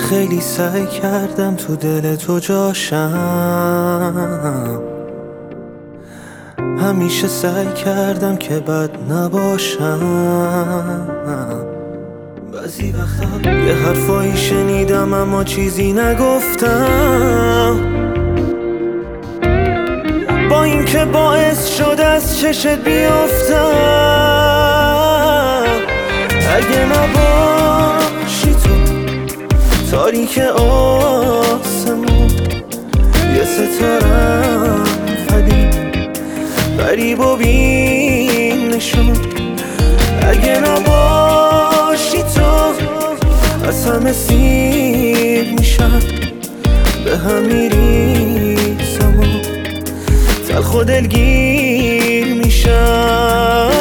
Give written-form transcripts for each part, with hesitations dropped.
خیلی سعی کردم تو دل تو جاشم، همیشه سعی کردم که بد نباشم. بعضی وقتا یه حرفایی شنیدم اما چیزی نگفتم، با اینکه باعث شد از چشت بیافتم. اگه نباشی تو تاریک آسمون، یه ستارم غریب و بین نشون. اگه نباشی تو از همه سیر میشم، به هم میریزم و تلخ و دلگیر میشم.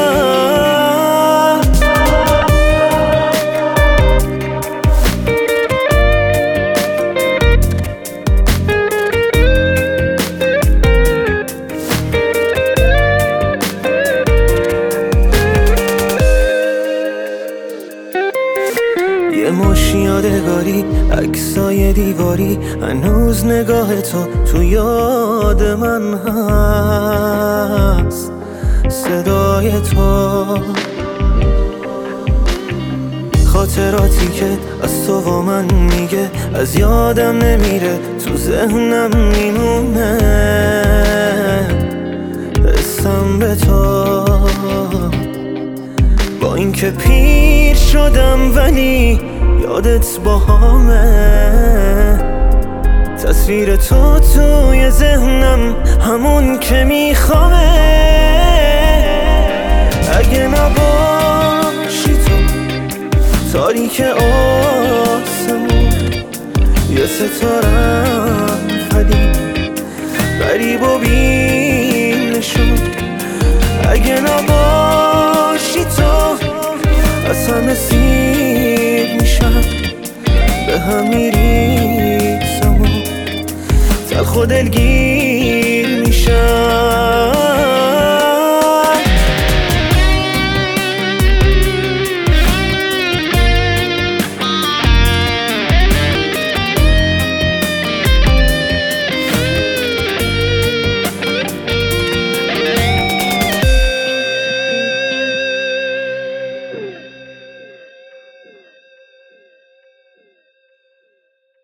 یه مش یادگاری، عکسای دیواری، هنوز نگاه تو یاد من هست. صدای تو، خاطراتی که از تو با من میگه، از یادم نمیره، تو ذهنم میمونه. حسم به تو، با اینکه پیر شدم ولی یادت باهامه. تصویر تو توی ذهنم همون که میخوامه. اگه نباشی تو تاریک آسمون، یه ستارم غریب و بین نشون. اگه نباشی تو از همه سیر میشم، به هم میریزم و تلخ و دلگیر